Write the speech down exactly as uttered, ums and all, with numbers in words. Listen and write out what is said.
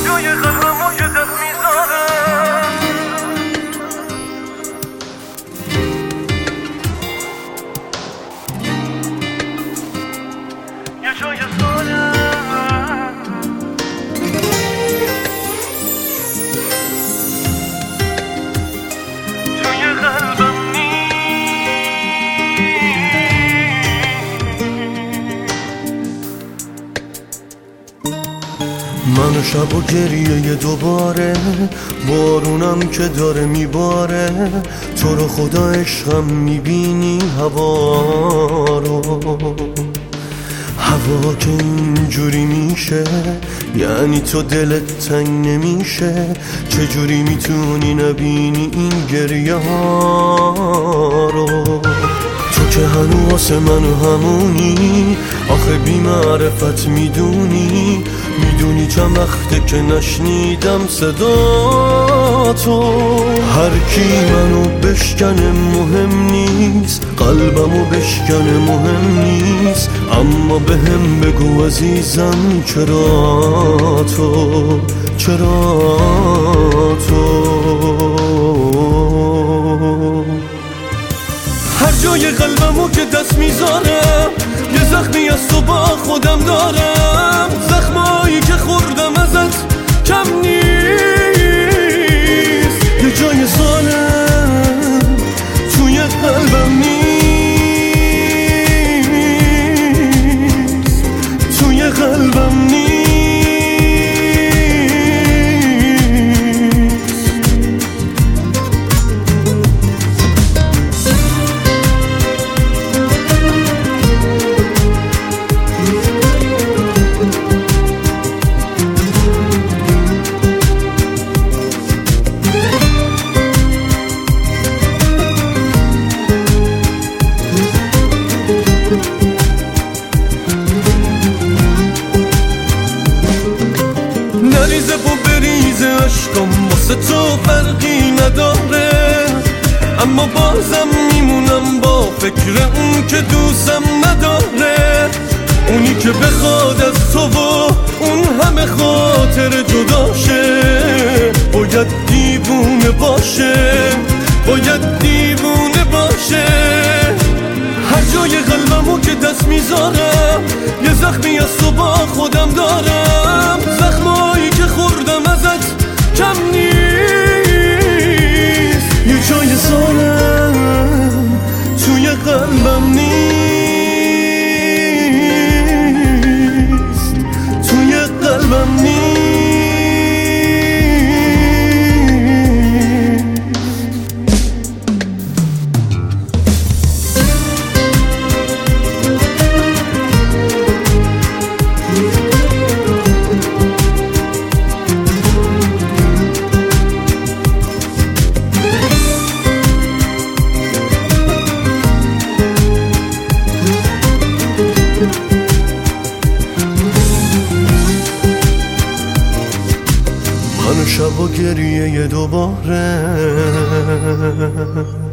جای قلبمو که دست میذارم یه جای سالم توی قلبم من و شب و گریه دوباره، بارونم که داره میباره، تو رو خدا عشقم میبینی هوا رو، هوا که اینجوری میشه یعنی تو دلت تنگ نمیشه، چجوری میتونی نبینی این گریه ها رو؟ تو که هنو واسه منو همونی، آخه بی معرفت میدونی، میدونی چند وقته که نشنیدم صدا تو. هر کی منو بشکنه مهم نیست، قلبمو بشکنه مهم نیست، اما به هم بگو عزیزم چرا تو، چرا تو. هر جای قلبمو که دست میذارم یه زخمی از تو با خودم دارم، زخمایی که خوردم ازت کم نیست، یه جای سالم توی قلبم نیست، توی قلبم نیست. نریزه و بریزه عشقم واسه تو فرقی نداره، اما بازم میمونم با فکر اون که دوستم نداره، اونی که بخواد از تو و اون همه خاطر جداشه، باید دیوونه باشه، باید دیوونه باشه. هر جای قلبمو که دست میذارم یه زخمی از تو با خودم دارم، زخمایی که خوردم ازت کم نیست، یه جای سالم توی قلبم نیست، توی قلبم نیست. من و شب و گریه دوباره